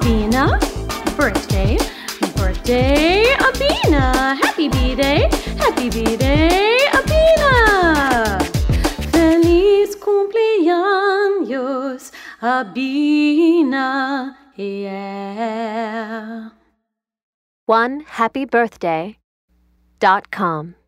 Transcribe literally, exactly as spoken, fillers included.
Abina, birthday, birthday, Abina. Happy B-Day, happy B-Day, Abina. Feliz cumpleaños, Abina, yeah. one happy birthday dot com